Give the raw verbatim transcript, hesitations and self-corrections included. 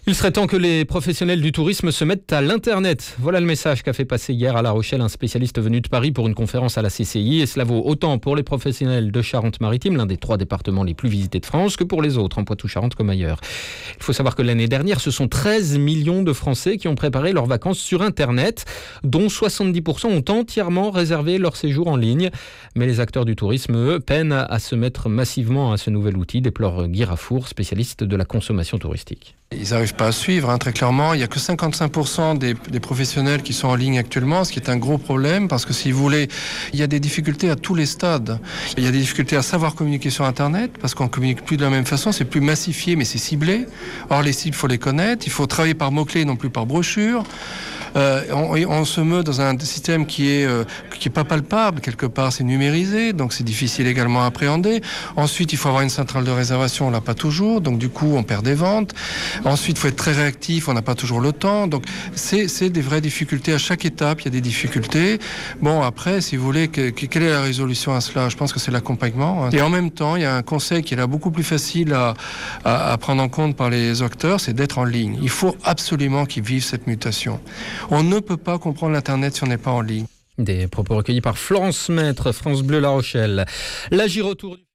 Il serait temps que les professionnels du tourisme se mettent à l'Internet. Voilà le message qu'a fait passer hier à La Rochelle un spécialiste venu de Paris pour une conférence à la C C I. Et cela vaut autant pour les professionnels de Charente-Maritime, l'un des trois départements les plus visités de France, que pour les autres, en Poitou-Charentes comme ailleurs. Il faut savoir que l'année dernière, ce sont treize millions de Français qui ont préparé leurs vacances sur Internet, dont soixante-dix pour cent ont entièrement réservé leur séjour en ligne. Mais les acteurs du tourisme, eux, peinent à se mettre massivement à ce nouvel outil, déplore Guy Rafour, spécialiste de la consommation touristique. Ils n'arrivent pas à suivre, hein, très clairement. Il n'y a que cinquante-cinq pour cent des, des professionnels qui sont en ligne actuellement, ce qui est un gros problème parce que si vous voulez, il y a des difficultés à tous les stades. Il y a des difficultés à savoir communiquer sur Internet parce qu'on ne communique plus de la même façon, c'est plus massifié mais c'est ciblé. Or les cibles, il faut les connaître, il faut travailler par mots-clés non plus par brochure. Euh, on, on se meut dans un système qui est euh, qui est pas palpable, quelque part c'est numérisé, donc c'est difficile également à appréhender. Ensuite, il faut avoir une centrale de réservation, on l'a pas toujours, donc du coup on perd des ventes. Ensuite, il faut être très réactif, on n'a pas toujours le temps, donc c'est, c'est des vraies difficultés à chaque étape, il y a des difficultés. Bon, après, si vous voulez, que, que, quelle est la résolution à cela ? Je pense que c'est l'accompagnement. Hein. Et en même temps, il y a un conseil qui est là beaucoup plus facile à, à, à prendre en compte par les acteurs, c'est d'être en ligne. Il faut absolument qu'ils vivent cette mutation. On ne peut pas comprendre l'Internet si on n'est pas en ligne. Des propos recueillis par Florence Maître, France Bleu La Rochelle. La Giro Tour du